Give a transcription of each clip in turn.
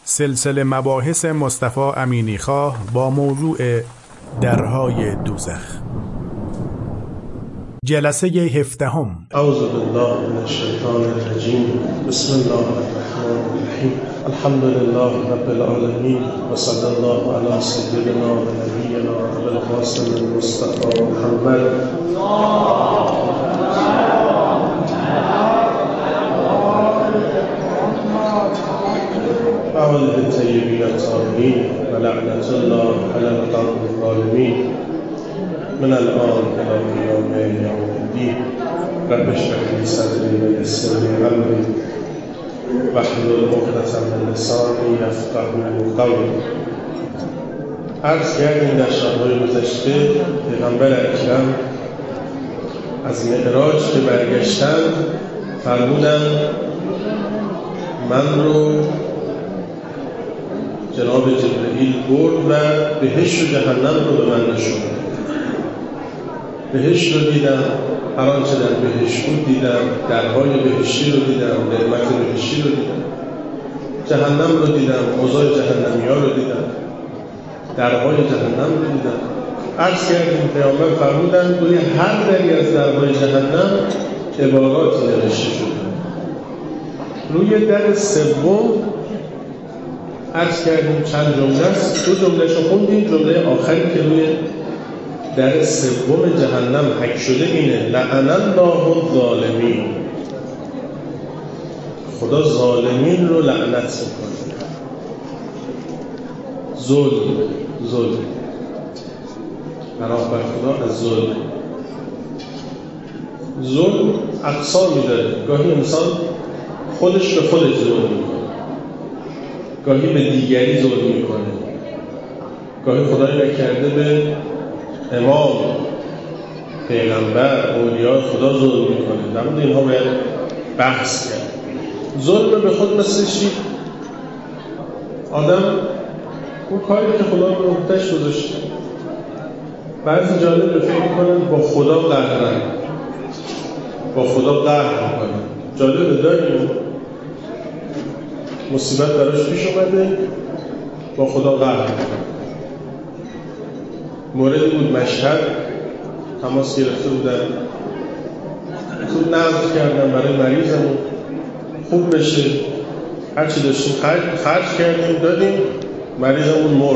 سلسله مباحث مصطفی امینیخواه با موضوع درهای دوزخ. جلسه 17. اعوذ بالله من الشیطان الرجیم. بسم الله الرحمن الرحیم. الحمد لله رب العالمین و صلی الله علی سیدنا و نبینا ابوالقاسم المصطفى محمد و آله الطیبین الطاهرین و لعنت الله علی القوم الظالمین من الان الى یوم الدین. رب اشرح لی صدری و یسر لی امری واحلل عقدة من لسانی یفقهوا قولی. عرض کردیم در شب‌های گذشته پیغمبر اکرم از معراج که برگشتند فرمودند من رو جناب جبرئیل برد و بهشت و جهنم رو به من نشون. بهشت رو دیدم، هر آنچه در بهشت بود دیدم، درهای بهشتی رو دیدم، نعمت بهشتی رو دیدم. جهنم رو دیدم، اوضاع جهنمی‌ها رو دیدم، درهای جهنم رو دیدم. عرض کردیم پیامبر فرمودند روی هر دری از درهای جهنم عباراتی نوشته شده. روی در سوم عرض کردیم چند جمله است، دو جمله‌شو خوندیم. جمله آخری که روی در سوم جهنم حک شده اینه لعن الله الظالمین. خدا ظالمین رو لعنت میکنه. ظلم برای خدا از ظلم اقسامی داره. گاهی انسان خودش به خودش ظلم میکنه، گاهی به دیگری ظلم میکنه، گاهی خدای نکرده به امام، پیغمبر، اولیاء خدا ظلم میکنه. در مورد اینها باید بحث کرد. ظلم به خود مثل چی؟ آدم اون کاری که خدا به عهده‌اش گذاشته، بعضی جالب فکر میکنن با خدا قهرن، با خدا قهر میکنن. جالب داریم مصیبت براش پیش اومده با خدا قهر میکنن. موردی بود مشهد تماس گرفته بودن، خوب نظر کردن برای مریضمون خوب بشه، هرچی داشتیم خرج کردیم دادیم، مریضمون مرد.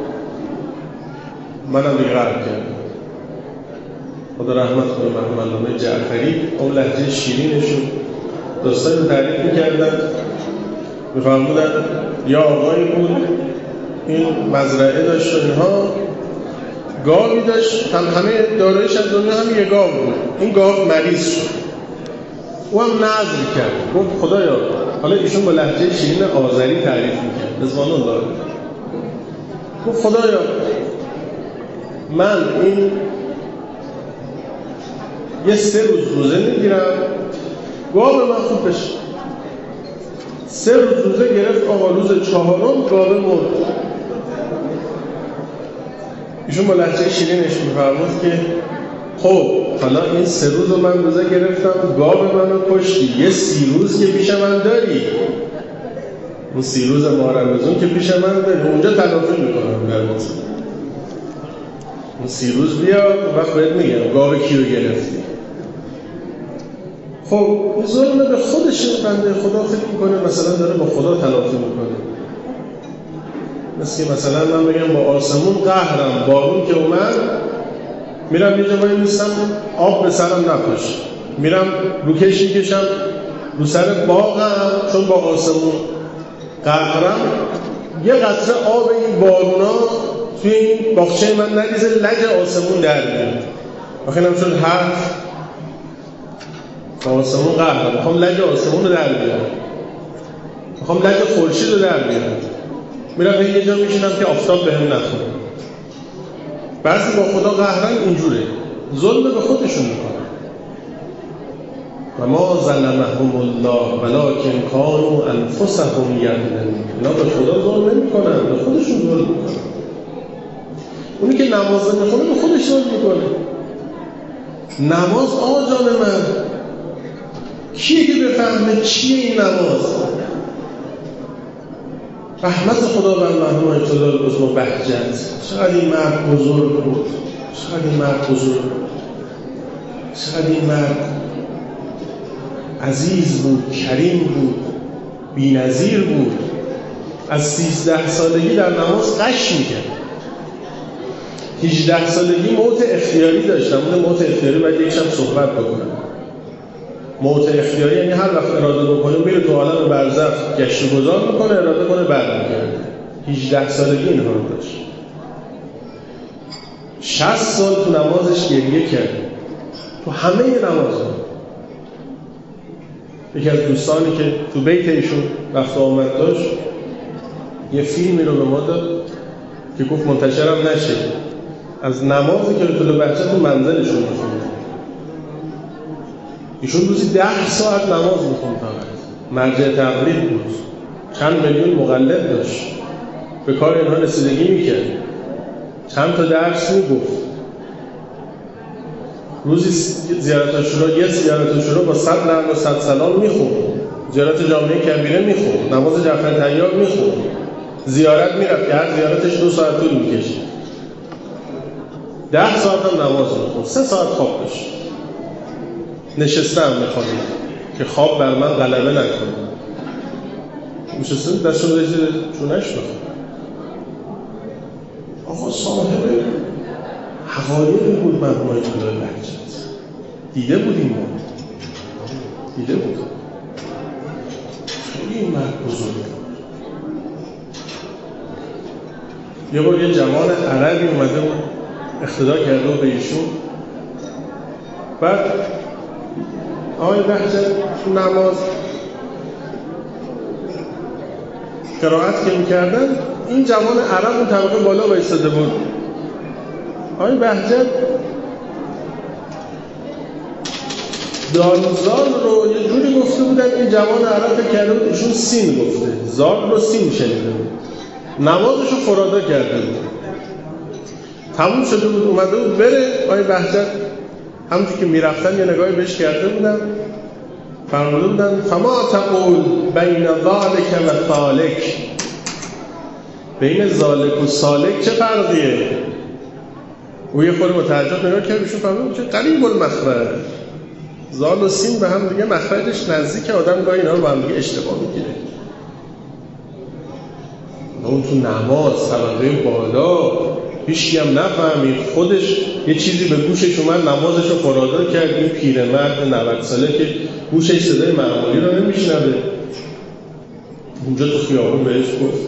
منم دیگه قهر کردم. خدا رحمت کنه مرحوم علامه جعفری، اون لهجه شیرینشون داستان رو تعریف می‌کردن. می‌فرمودن یا آقایی بود این مزرعه داشت و اینها، گاوی داشت، همه دارایش از دنیا هم یه گاو بود. این گاو مریض شد، او هم نذر کرد، گفت خدایا، حالا ایشون با لهجه شیرین آذری تعریف میکرد، رضوان الله، گفت خدایا من این یه 3 روز روزه میگیرم گاو من خوب بشه. 3 روز روزه گرفت، آقا روز 4م گاو مرد. ایشون با لهجه شیرینش می‌فرمود که خب حالا این 3 روز رو من روزه گرفتم، گاو منو کشتی، یه 30 روز که پیش من داری، اون 30 روز ماه رمضان که پیش من داری، اونجا تلافی میکنم در موضوع. اون 30 روز بیا وقت بهت میگم گاو کیو گرفتی. خب ظلم به خودش بنده خدا فکر میکنه مثلا داره با خدا تلافی میکنه. مثلا من بگم با آسمون قهرم، بارون که اومد میرم یه جایی نیستم آب به سرم نپاشه، میرم روکش میکشم رو سر باغم، چون با آسمون قهرم یه قطره آب این بارونا توی این باغچه من نریزه، لج آسمون در میاد. آخه اینم شد حرف. با آسمون قهرم، میخوام لج آسمون رو در بیارم، میخوام لج خورشید رو در بیارم، میرم یه جا میشینم که آفتاب بهم نخوره. بعضی با خدا قهرن اینجوره، ظلم به خودشون میکنن. و ما ظلمهم الله ولکن کانوا انفسهم یظلمون. اینا به خدا ظلم نمیکنن، به خودشون ظلم میکنن. اونی که نماز نمیخونه به خودش ظلم میکنه. نماز آقا جان من کیه که بفهمه چیه این نماز؟ رحمت خدا بر مرحوم آیت الله العظمی بهجت. چقدر این مرد بزرگ بود، چقدر این مرد بزرگ بود، چقدر این مرد عزیز بود، کریم بود، بی‌نظیر بود. از 13 سالگی در نماز غش می‌کرد. 18 سالگی موت اختیاری داشتم. موت اختیاری باید یک شب صحبت بکنم. موت اختیاری یعنی هر وقت اراده بکنه میره تو عالم برزخ گشت و گذار میکنه، اراده کنه برمیگرده. 18 سالگی اینها رو داشت. 60 سال تو نمازش گریه کرد، تو همه نمازها. یکی از دوستانی که تو بیت ایشون رفت و آمد داشت یه فیلمی رو به ما داد که گفت منتشرم نشه، از نمازی که آیت الله بهجت تو منزلشون میخوند. ایشون روزی 10 ساعت نماز میخوند فقط. مرجع تقلید بود، چند میلیون مقلد داشت، به کار اینها رسیدگی میکرد، چند تا درس میگفت. روزی زیارت عاشورا، یه زیارت عاشورا با 100 نعم و 100 سلام میخوند، زیارت جامعه کبیره میخوند، نماز جعفر طیار میخوند، زیارت میرفت که هر زیارتش 2 ساعت طول میکشید. 10 ساعت هم نماز میخوند، 3 ساعت خواب داشت. نشسته هم میخوانید که خواب بر من غلبه نکنه. نشسته دستشون رو زیر چونش بخواد. آقا صاحب حقایقی بود مرحوم آیت الله بهجت. دیده بودیم ما، دیده بود. خیلی این مرد بزرگ بود. یه بار یه جوان عربی اومده بود اقتدا کرده به ایشون. بعد آقای بهجت تو نماز قرائت که میکردن، این جوان عرب اون طبقه بالا وایساده بود. آقای بهجت دالزال رو یه جوری گفته بودن، این جوان عرب کرده بود ایشون سین گفته، زال رو سین شنیده بود. نمازش رو فرادا کرده بود. تموم شده بود، اومده بود بره. آقای بهجت همونجور که میرفتن یه نگاهی بهش کرده بودن، فرموده بودن فما تقول بین ذالک و سالک، بین ذالک و سالک چه فرقیه؟ او یه خورده با تعجب نگاه کرد، ایشون فهمید که قریب المخرج، زال و سین به هم دیگه مخرجش نزدیکه، آدم گاهی اینا رو با هم دیگه اشتباه میگیره. اون تو نماز طبقه بالا هیچکی هم نفهمید، خودش یه چیزی به گوشش اومد، نمازش رو فرادا کرد. این پیرمرد 90 ساله که گوشش صدای معمولی رو نمیشنوه، اونجا تو خیابون بهش گفت.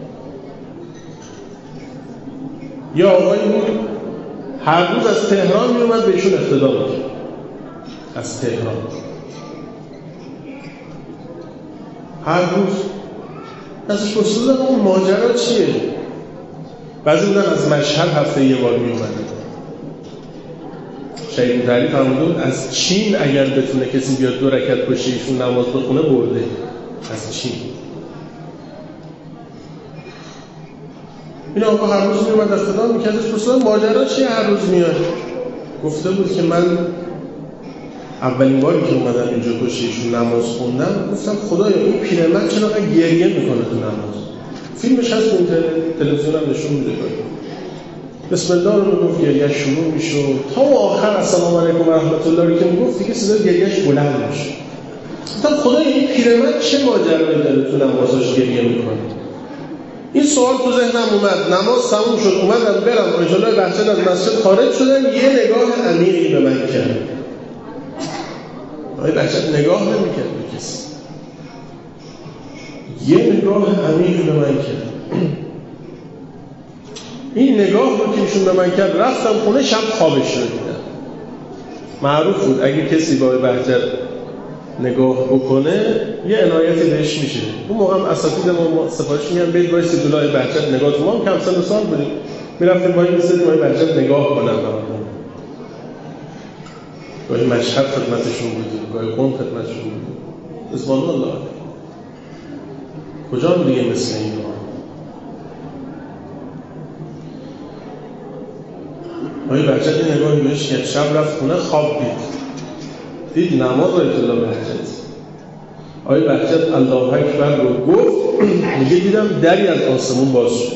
یا آقایی بود هر روز از تهران میومد به ایشون اقتدا میکرد، از تهران هر روز. ازش پرسیدم اون ماجرا چیه؟ بعضی بودن از مشهد هفته یه بار میومد. شهید مطهری فرموده بود از چین اگر بتونه کسی بیاد 2 رکعت پشت ایشون نماز بخونه برده. از چین. این آقا هر روز میومد اقتدا میکرد. ازش پرسیدم ماجرا چیه هر روز میاد؟ گفته بود که من اولین باری که اومدم اینجا پشت ایشون نماز خوندم گفتم خدایا این پیرمرد چرا گریه میکنه تو نماز؟ فیلمش هست اون تلویزیون هم نشون میده. بسم الله رو میگفت گریهش شروع میشه تا آخر السلام علیکم و رحمت الله رو که میگفت دیگه صدای گریهش بلند میشه. گفتم خدایا این پیرمرد چه ماجرایی داره تو نمازش گریه میکنه؟ این سوال تو ذهنم اومد. نماز تموم شد، اومدم برم آیت الله بهجت از مسجد خارج شدن، یه نگاه عمیقی به من کرد. آقای بهجت نگاه نمی‌کرد به کسی، یه نگاه عمیقی به من کرد. این نگاه رو که ایشون به من کرد، رفتم خونه، شب خوابش رو دیدم. معروف بود اگه کسی با بهجت نگاه بکنه یه عنایتی بهش میشه. اون موقع هم اساتید ما سفارش میگن برید وایسید جلوی بهجت نگاه کنید. ما هم کم سن و سال بودیم، میرفتیم وای میسیدیم وای بهجت نگاه کنن. گاهی مشهد خدمتشون بودیم، گاهی قم خدمتشون بودیم. رضوان الله کجا هم دیگه مثل این ها. وای بهجت این نگاهی بهش کرد. شب رفت خونه خواب دید نماز آیت الله بهجت. آقای بهجت الله اکبر رو گفت، میگه دیدم دری از آسمون باز شد.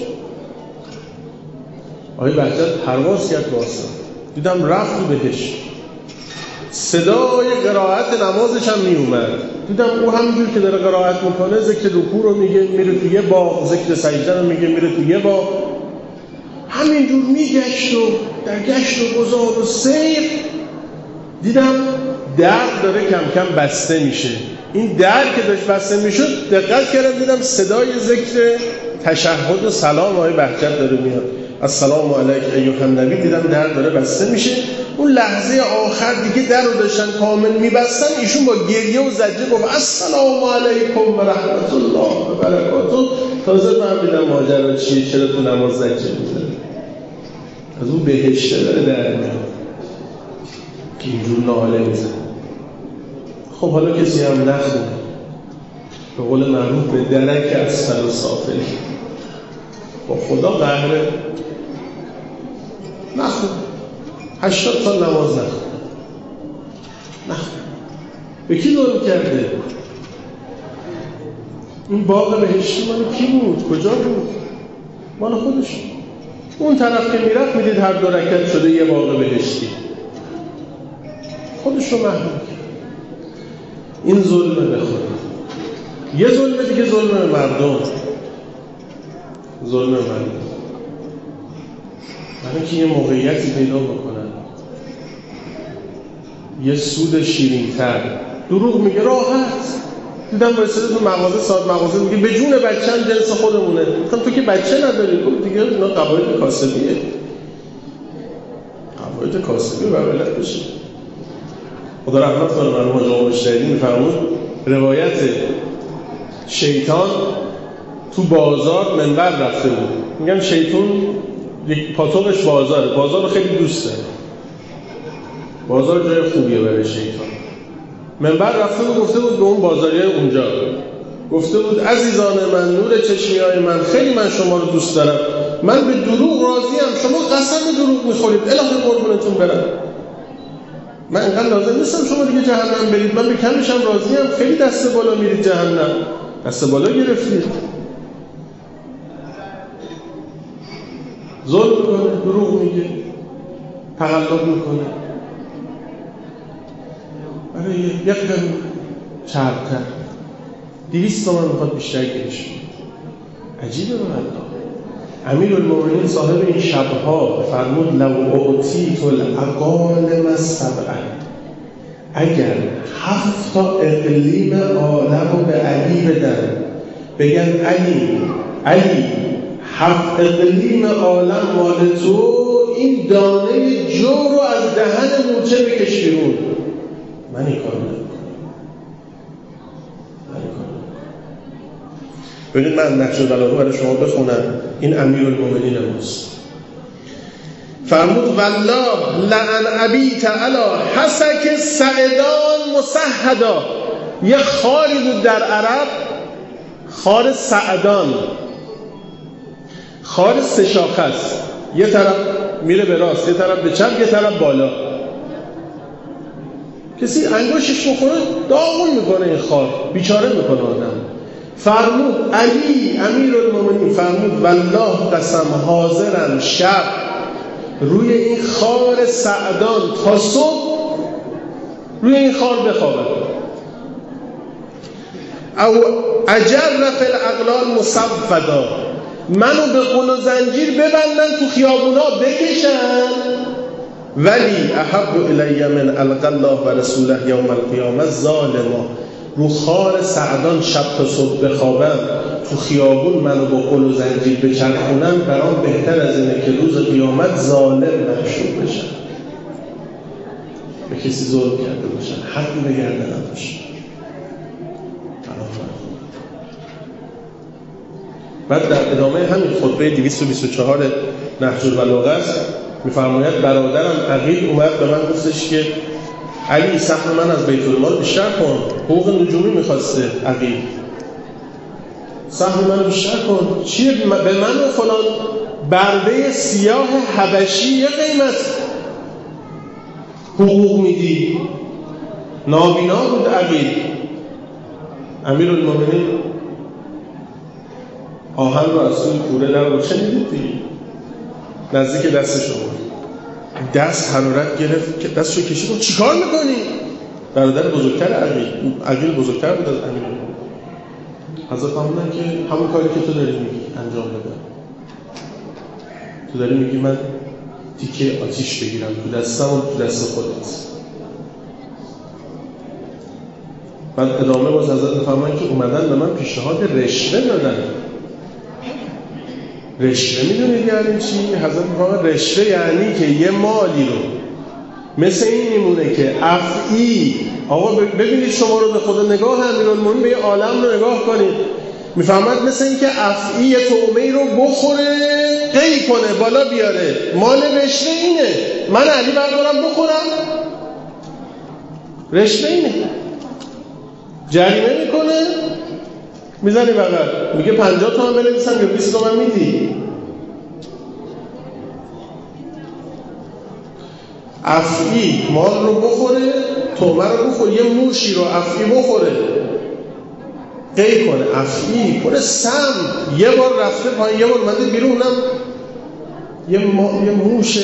آقای بهجت پرواز کرد به آسمون، دیدم رفت تو بهشت. صدای قرائت نمازش هم می اومد، دیدم او همینجور که داره قرائت میکنه ذکر رکوع رو میگه میره تو یه باغ، ذکر سجده رو میگه میره تو یه باغ. همینجور میگشت و در گشت و گذار و سیر دیدم در داره کم کم بسته میشه. این در که داشت بسته میشد دقت کردم دیدم صدای ذکر تشهد و سلام آقای بهجت داره میاد. السلام علیک ایها النبی. دیدم در داره بسته میشه. اون لحظه آخر دیگه در رو داشتن کامل میبستن، ایشون با گریه و زجه گفت السلام علیکم و رحمت الله و برکاته. تازه فهمیدم ماجرا چیه، چرا تو نماز زجه میزنه. از اون بهشته داره در میاد که اینجور ناله میزنه. خب حالا کسی هم نخونه، به قول معروف به درک اسفل و سافلی، با خدا قهره، نخونه 80 سال نماز نخونه. به کی ظلم کرده؟ این باغ بهشتی مال کی بود؟ کجا بود؟ مال خودش. اون طرف که میرفت میدید هر 2 رکعت شده یه باغ بهشتی، خودش رو محروم کرد. این ظلمه به خدا. یه ظلمه دیگه ظلمه به مردم. ظلمه مردم برای که یه موقعیتی پیدا بکنن، یه سود شیرین‌تر. دروغ میگه راحت. دیدم رسیده تو مغازه، صاحب مغازه میگه به جون بچه‌م جنس خودمونه. گفتم تو که بچه نداری. گفت دیگه اینا قواعد کاسبیه، قواعد کاسبی و بلد بشه. خدا رحمت کنه مرحوم حاج آقا مشتری میفرمود روایت شیطان تو بازار منبر رفته بود. میگم شیطان یک پاتوقش بازاره، بازار رو خیلی دوست داره، بازار جای خوبیه برای شیطان. منبر رفته بود گفته بود به اون بازاریه اونجا، گفته بود عزیزان من، نور چشمیای من، خیلی من شما رو دوست دارم، من به دروغ راضیم، شما قسم دروغ میخورید، الهی قربونتون برم. من اینقدر لازم نیستم شما دیگه جهنم برید، من به کمشم راضیم، خیلی دست بالا میرید جهنم، دست بالا گرفتید. ظلم میکنه، دروغ میگه، تقلب میکنه، برای یک قدم چربتر 200 تومن میخواد بیشتر گیرش. عجیبه به الله. امیرالمومنین صاحب این شبها فرمود لو اعطیت الاقالم السبع، اگر 7 تا اقلیم عالم رو به علی بدن، بگن علی 7 اقلیم عالم مال تو، این دانه جو رو از دهن مورچه بکش بیرون، من این کار نمیکنم. ببینید من نقش البلاغه برای شما بخونم. این امیرالمومنین ماست. فرمود والله لعن ابیت علی حسک سعدان مسحدا. یه خاری بود در عرب، خار سعدان، خار 3 شاخه است، یه طرف میره به راست، یه طرف به چپ، یه طرف بالا. کسی انگشتش بخوره داغون میکنه این خار، بیچاره میکنه آدم. فرمود علی امیرالمومنین فرمود والله قسم حاضرم شب روی این خار سعدان تا صبح روی این خار بخوابم. او اجر فی الاغلال مصفدا، منو به قل و زنجیر ببندن تو خیابونا بکشن، ولی احب الی من القی الله و رسوله یوم القیامه ظالما. رو خار سعدان شب تا صبح بخوابم، تو خیابون منو با قل و زنجیر بچرخونن، برام بهتر از اینه که روز قیامت ظالم محشور بشن، به کسی ظلم کرده باشن، حقی به گردنم باشه. بعد در ادامه همین خطبه 224 نهج البلاغه است، می‌فرماید برادرم عقیل اومد به من گفتش که علی سهم من از بیت المال بیشتر کن. حقوق نجومی می‌خواسته عقیل، سهم من بیشتر کن. چیه به من و فلان برده سیاه حبشی یه قیمت حقوق میدی؟ نابینا بود عقیل. امیرالمومنین آهن رو از توی کوره در رو شنیدید دیگه، نزدیک دستش آورد، دست حرارت گرفت که دستشو کشید و چیکار میکنی؟ برادر بزرگتر عقیل بزرگتر بود از امیرالمومنین. حضرت فرمودن که همون کاری که تو داری میگی انجام بده. تو داری میگی من تیکه آتیش بگیرم تو دستم و تو دست خودت. بعد ادامه باز حضرت فرمودن که اومدن به من پیشنهاد رشوه دادن. رشوه میدونید یعنی چی؟ حضرت فرمودن رشوه یعنی که یه مالی رو مثل این میمونه که افعی، آقا ببینید شما رو به خدا نگاه امیرالمومنین به یه عالم رو نگاه کنید، میفهمد مثل این که افعی یه طعمه‌ای رو بخوره قی کنه بالا بیاره، مال رشوه اینه، من علی بردارم بخورم، رشوه اینه. جریمه میکنه میزنی بغل میگه 50 تومن بنویسم یا 20 تومن میدی. افعی مال رو بخوره، تومه رو بخوره، یه موشی رو افعی بخوره قی کنه، افعی کنه سم، یه بار رفته پایین یه بار اومده بیرون، اونم یه موشه.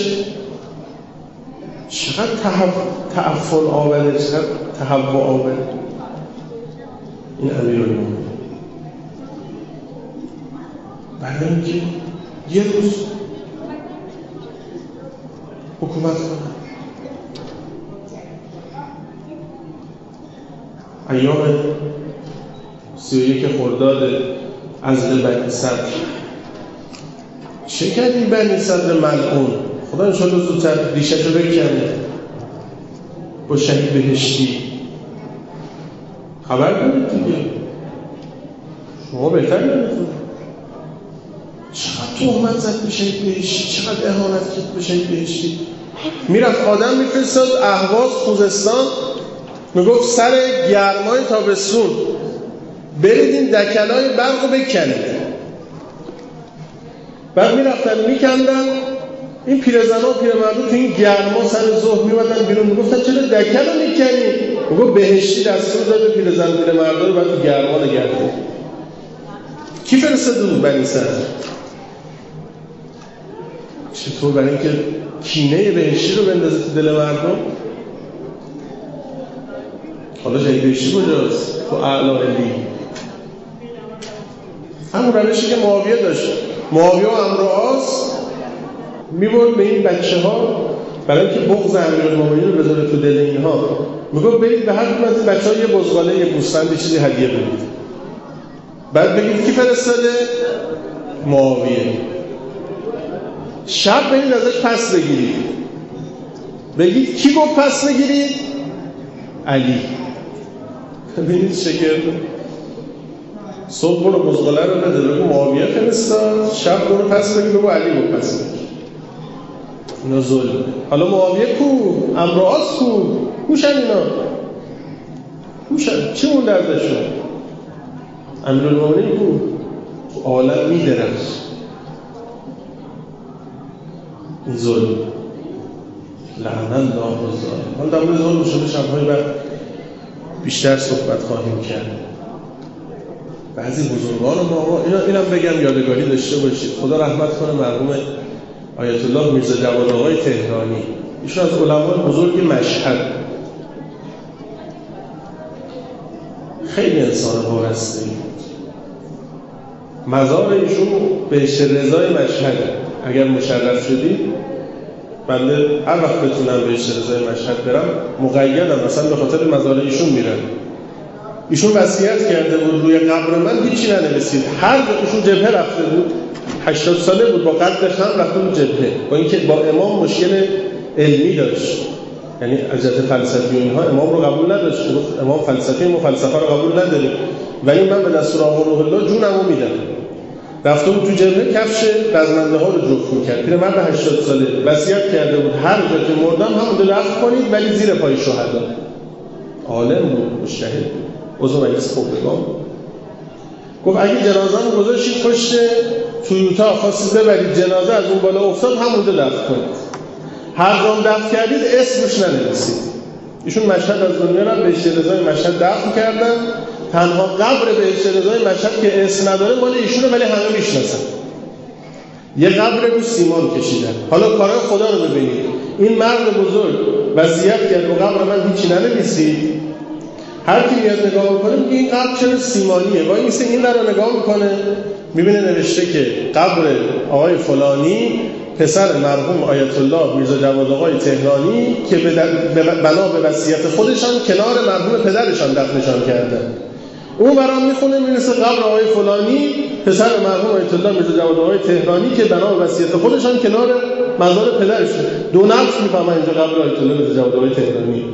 چقدر تعفن آوره، چقدر تهوع آوره این امیرالمومنین. برای اینکه یه روز حکومت کنه. ایام 31 خرداد عزل بنی صدر چه کرد این بنی صدر ملعون؟ خدا انشاءالله زودتر ریشه‌شو بکنه با شهید بهشتی. خبر دارید دیگه، شما بهتر نمی‌دونید چقدر تهمت زد به شهید بهشتی، چقدر اهانت کرد به شهید بهشتی. میرفت آدم میفرستاد اهواز خوزستان، میگفت سر گرمای تابستون برید این دکلای برق رو بکنید. بعد میرفتن میکندن، این پیرزنا و پیرمردو تو این گرما سر ظهر میومدن بیرون، میگفتن چرا دکل رو میکنی؟ میگفت بهشتی دستور داده پیرزن پیرمردا رو بعد تو گرما نگه داره. کی فرستاده بود بنی صدر؟ چطور؟ برای اینکه کینه بهشتی رو بندازه تو دل مردم. حالا شهید بهشتی کجاست؟ تو اعلی علی. همون روشی که معاویه داشت، معاویه و عمرو و عاص میبرد به این بچه ها برای اینکه بغض امیرالمومنین رو بذاره تو دل اینها، میگفت برید به هر کدوم از این بچه‌ها یه بزغاله، یه گوسفند، یه چیزی هدیه بدید. بعد بگید کی فرستاده؟ معاویه. شب برید ازش پس بگیرید، بگید کی گفت پس بگیرید؟ علی. ببینید شکر صبح برو بزغاله رو بده بگو معاویه فرستاد، شب برو پس بگید بگو علی گفت پس بگید. اینا ظلمه. حالا معاویه کو؟ عمرو و عاص کو؟ کوشن اینا؟ کوشن؟ چی مونده ازشون؟ امیرالمومنین کو؟ عالم میدرخت. این ظلم. لعن الله الظالم. حالا در مورد ظلم شده شب‌های بعد بیشتر صحبت خواهیم کرد. بعضی بزرگان ما اینم بگم یادگاری داشته باشید. خدا رحمت کنه مرحوم آیت الله میرزا جواد آقای تهرانی. ایشون از علمای بزرگ مشهد، خیلی انسان وارسته بود. مزار ایشون بهشت رضای مشهد، اگر مشرف شدید بنده هر وقت بتونم بهشت رضای مشهد برم مقیدم، مثلا به خاطر مزار ایشون میرم. ایشون وصیت کرده بود روی قبر من هیچی ننویسید. هر جا ایشون جبهه رفته بود، 80 ساله بود، با قد خم رفته بود جبهه، با اینکه با امام مشکل علمی داشت، یعنی از جهت فلسفی و اینها امام رو قبول نداشت. امام فلسفی ما فلسفه رو قبول نداریم، ولی من به دستور آقا روح الله جونمو میدم. رفته بود تو جبهه، کفش رزمنده ها رو جفت میکرد. پیرمرد 80 ساله وصیت کرده بود هر جا که مردم همونجا رفت کنید ولی زیر پای شهدا. عالم بود، مجتهد بود، عضو مجلس خبرگان. گفت اگه جنازه‌مو گذاشتید پشت تویوتا خواستید ببرید جنازه از اون بالا افتاد همونجا دفن کنید. هر جام دفن کردید اسمش ننویسید. ایشون مشهد از دنیا رو بهشت رضای مشهد دفن کردن. تنها قبر بهشت رضای مشهد که اسم نداره مال ایشونه، ولی همه میشناسن. یه قبر رو سیمان کشیدن. حالا کارهای خدا رو ببینید. این مرد بزرگ وصیت کرد رو قبر من هیچی ننویسید. هر کی میاد نگاه میکنه میگه این قبر چرا سیمانیه؟ وای میسه این رو نگاه میکنه میبینه نوشته که قبر آقای فلانی پسر مرحوم آیت الله میرزا جواد آقای تهرانی که بنا به وصیت خودشان کنار مرحوم پدرشان دفنشان کردن. اون برام میخونه میرسه قبر آقای فلانی پسر مرحوم آیت الله میرزا جواد آقای تهرانی که بنا به وصیت خودشان کنار مزار پدرشون. دو نفس میفهمن اینجا قبر آیت الله میرزا جواد آقای تهرانی.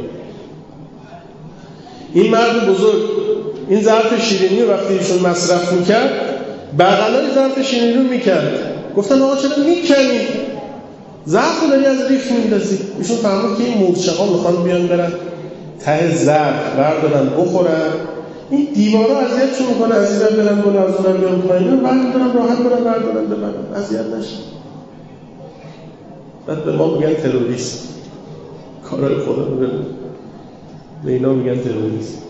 این مرد بزرگ این ظرف شیرینی رو وقتی ایشون مصرف میکرد بغلای ظرف شیرینی رو میکرد. گفتن آقا چرا میکنی؟ ظرف رو داری از ریخ میندازی. ایشون فهمید که این مورچه ها میخوان بیان برن ته ظرف بردارن بخورن. این دیوارا اذیتشون میکنه، عزیزم برن بالا از اونم بیان پایین بردارن راحت برن بردارن ببرن اذیت نشه. بعد به ما میگن تروریست. کارای خدا رو ببین. به اینا میگن تروریست.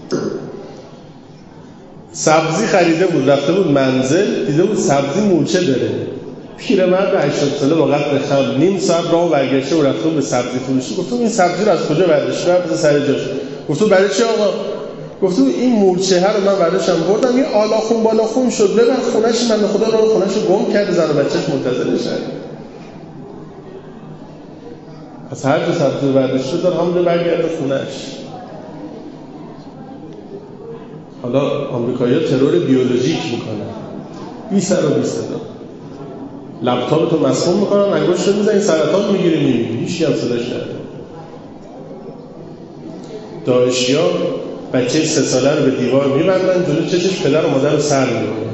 سبزی خریده بود رفته بود منزل دیده بود سبزی مورچه داره. پیرمرد 80 ساله با قد خم نیم ساعت راهو برگشته و رفته به سبزی فروشی. گفتم این سبزی رو از کجا برداشتی؟ بذار سر جاش. گفتم برای چی آقا؟ گفتم این مورچه ها رو من برداشتم بردم این آلاخون بالاخون شد ببر خونه‌اش من خدا رو خونه‌اش رو گم کرد زن و بچه‌ش منتظرشن. پس هر جا سبزی رو برداشته دار همون برگرده خونه‌اش. حالا آمریکایی‌ها ترور بیولوژیک میکنن. بی سر و بی صدا. لپتاپتو مسموم میکنن، انگشت رو میزنی سرطان میگیری میمیری. هیچ هم صداش نداره. داعشی‌ها بچه 3 ساله رو به دیوار میبندن جلوی چشش پدر و مادر رو سر میبرن.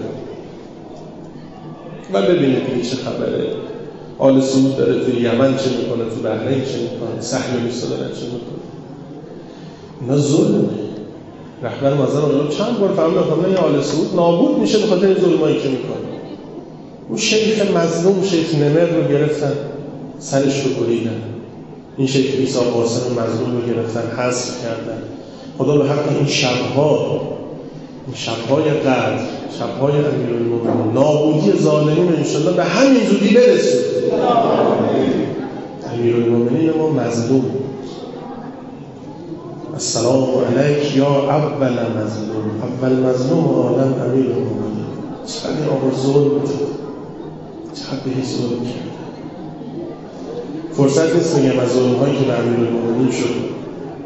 و ببینید این چه خبره. آل سعود داره توی یمن چه میکنه، تو بحرین چه میکنه، صهیونیست‌ها دارن چه میکنه. اینا ظلمه. رهبر معظم آقایان چند بار فهمیدن این آل سعود نابود میشه به خاطر ظلمایی که میکنه. اون شیخ مظلوم شیخ نمر رو گرفتن سرش رو بریدن. این شیخ عیسی قاسم مظلوم رو گرفتن حذف کردن. خدا به حق این شب‌های قدر، شب‌های امیرالمومنین، نابودی ظالمین انشالله به همین زودی برسه. امیرالمومنین ما مظلوم. السلام علیک یا اول مظلوم. اول مظلوم آدم امیرالمومنین. چقدر آقا ظلم چقدر بهش ظلم کرد. فرصت نیست میگم از ظلم‌هایی که به امیرالمومنین شد.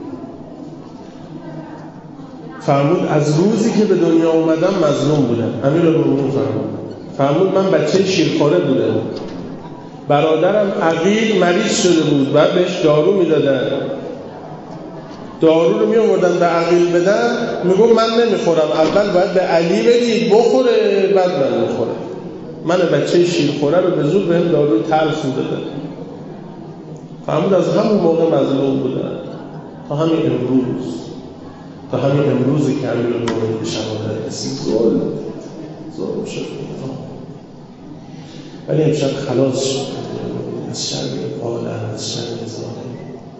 فرمود از روزی که به دنیا اومدم مظلوم بودم. امیرالمومنین فرمود من بچه شیرخواره بودم. برادرم عقیل مریض شده بود بعد بهش دارو میدادن. دارو رو می آوردن به عقیل بدن میگم من نمیخورم اول باید به علی بدید بخوره بعد من میخورم. من بچه شیرخوره رو به زور بهم داروی تلخ میدادن. فرمود از همون موقع مظلوم بودن تا همین امروزی که امیرالمومنین به شهادت رسید ظلم شد. ولی امشب خلاص شد از شر عالم، از شر ظالم،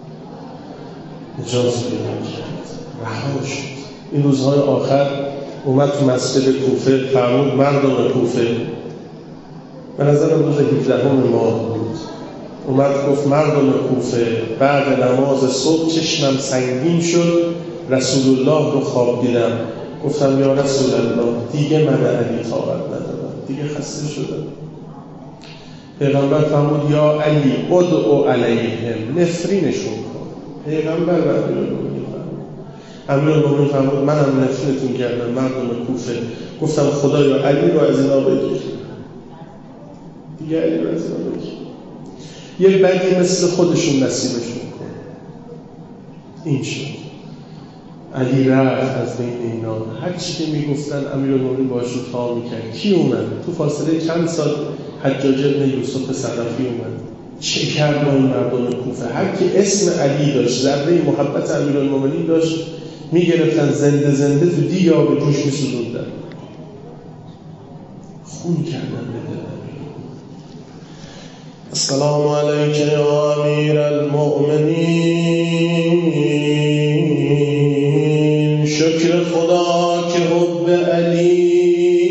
نجات پیدا کرد، رها شد. این روزهای آخر اومد تو مسجد کوفه فرمود مردم کوفه، به نظرم روز 17 ماه بود، اومد گفت مردم کوفه بعد نماز صبح چشمم سنگین شد رسول الله رو خواب دیدم. گفتم یا رسول الله دیگه من علی طاقت ندارم، دیگه خسته شدم. پیغمبر فرمود یا علی ادعو علیهم، نفرینشون کن. پیغمبر و امیرالمومنین فرمود منم نفرینتون کردم مردم کوفه. گفتم خدایا علی رو از اینا بگیر، دیگه علی رو از اینا بگیر، یه بدی مثل خودشون نصیبشون کن. این شد. علی رفت از بین اینا. هر چی که میگفتن امیرالمومنین باشون تا میکرد. کی اومد؟ تو فاصله چند سال حجاج ابن یوسف صدفی اومد. چه کرد با این مردم کوفه؟ هر کی اسم علی داشت، ذره محبت امیرالمومنین داشت، میگرفتن زنده زنده تو دیگ آب جوش میسوزوندن، خون کردن به دل. السلام علیک یا امیر المؤمنین شکر خدا که حب علی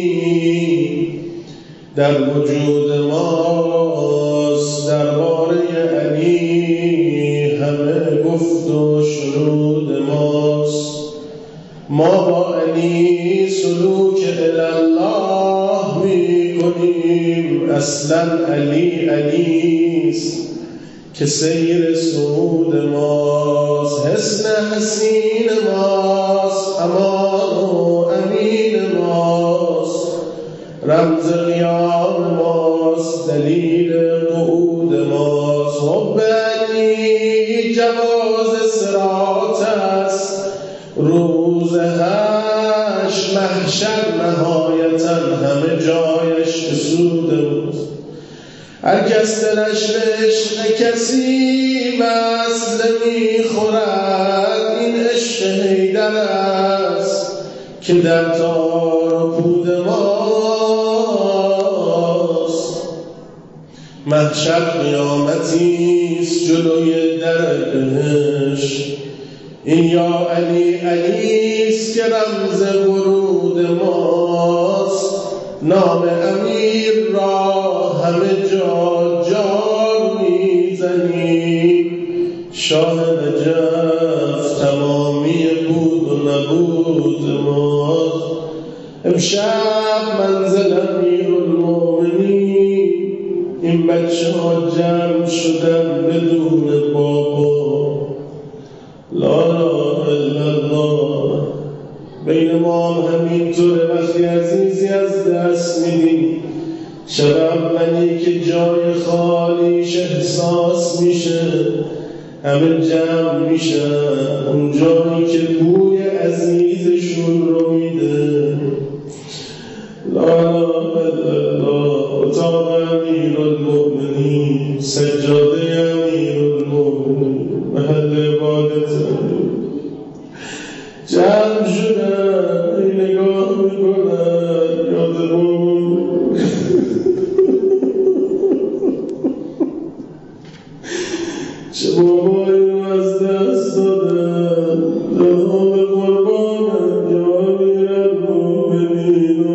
در وجود ماست. درباره علی همه گفت و شنود ماست. ما با علی سلوک الله می کنیم. اصلا علی علیست که سیر سود ماست. حسن حسین ماست، امان و امین ماست. رمز قیام ماست، دلیل قعود ماست. حب علی جواز صراط است، روز حشر محشر نهایتا همه جایش به سود ماست. هر کس دلش به عشق کسی وصل می‌خورد، این عشق حیدر است که در تار و پود ماست. محشر قیامتیست جلوی در بهشت، این یا علی علیست که رمز ورود ماست. نام امیر را همه جا جار میزنیم، شاه نجف تمامی بود و نبود ماست. امشب منزل امیرالمومنین، این بچه ها جمع شدن بدون بابا. لا اله الا الله. بین ما هم همینطوره، وقتی عزیزی از دست میدیم شب اولی که جای خالیش احساس میشه، همه جمع میشن اون جایی که بوی عزیزشون رو میده. لا اله الا الله. اتاق امیرالمومنین، سجاده امیرالمومنین، محل عبادت جمع شدن. این نگاه میکنن یادمون چه بابایی رو از دست دادن. جهان قربانم یا امیرالمومنین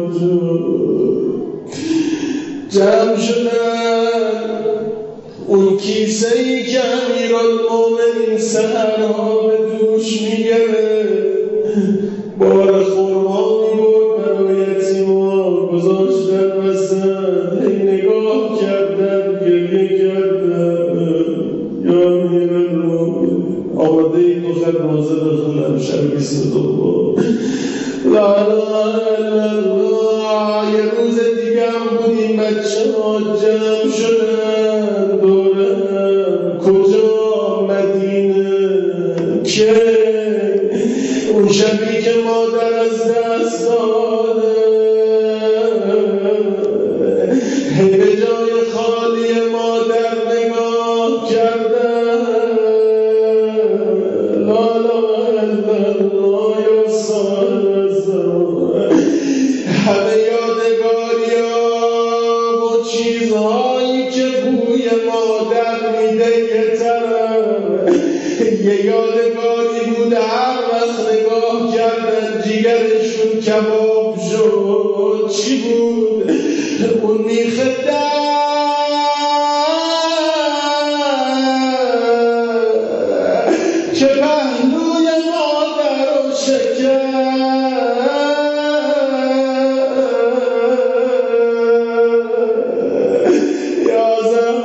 جمع شدن. اون کیسه ای که امیرالمومنین سحرها به دوش میگره، بار خورما میبرد برای یتیما، گذاشتن وسط، هی نگاه کردن، گریه کردن. یا امیرالمومنین آماده ای دختر روزه بخونم شب 22. لا اله الا الله. یه روز دیگه هم بود این بچه ها جمع شدن دوره. کجا؟ مدینه. که اون شبی که مادر از دست داده، هی به جای خالی مادر نگاه کردن. لا اله الا الله. یا صاحب الزمان. همه یادگاری ها و چیزهایی که بوی مادر میده یه طرف، یه یادگاری بود هر وقت نگاه کردن جیگرشون کباب شد. چی بود؟ اون میخه که پهلوی مادر رو شکر. یا زهر